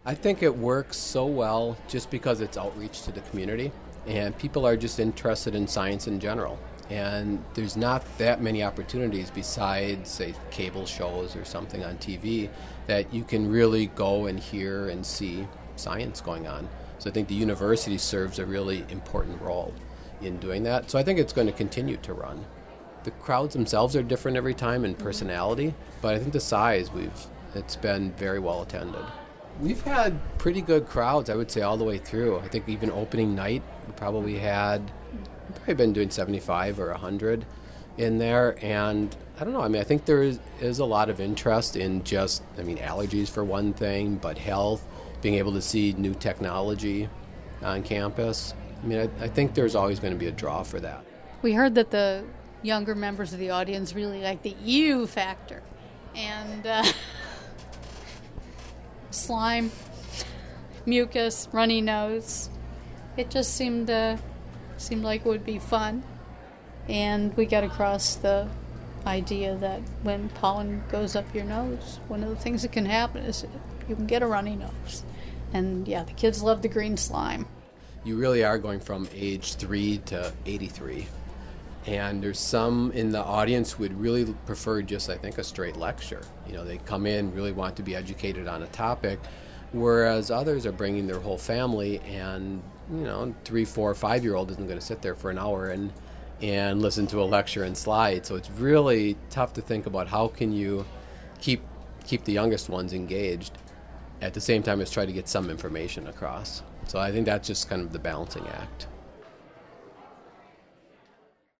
I think it works so well just because it's outreach to the community, and people are just interested in science in general. And there's not that many opportunities besides, say, cable shows or something on TV that you can really go and hear and see science going on. So I think the university serves a really important role in doing that. So I think it's going to continue to run. The crowds themselves are different every time in personality, but I think the size, it's been very well attended. We've had pretty good crowds, I would say, all the way through. I think even opening night, we've probably been doing 75 or 100 in there. And I don't know, I think there is a lot of interest in allergies for one thing, but health, being able to see new technology on campus. I think there's always going to be a draw for that. We heard that the younger members of the audience really like the ew factor. And slime, mucus, runny nose. It just seemed like it would be fun. And we got across the idea that when pollen goes up your nose, one of the things that can happen is you can get a runny nose. And yeah, the kids love the green slime. You really are going from age 3 to 83. And there's some in the audience who would really prefer just, I think, a straight lecture. They come in, really want to be educated on a topic, whereas others are bringing their whole family, and 3, 4, 5-year-old isn't going to sit there for an hour and listen to a lecture and slide. So it's really tough to think about how can you keep the youngest ones engaged at the same time as try to get some information across. So I think that's just kind of the balancing act.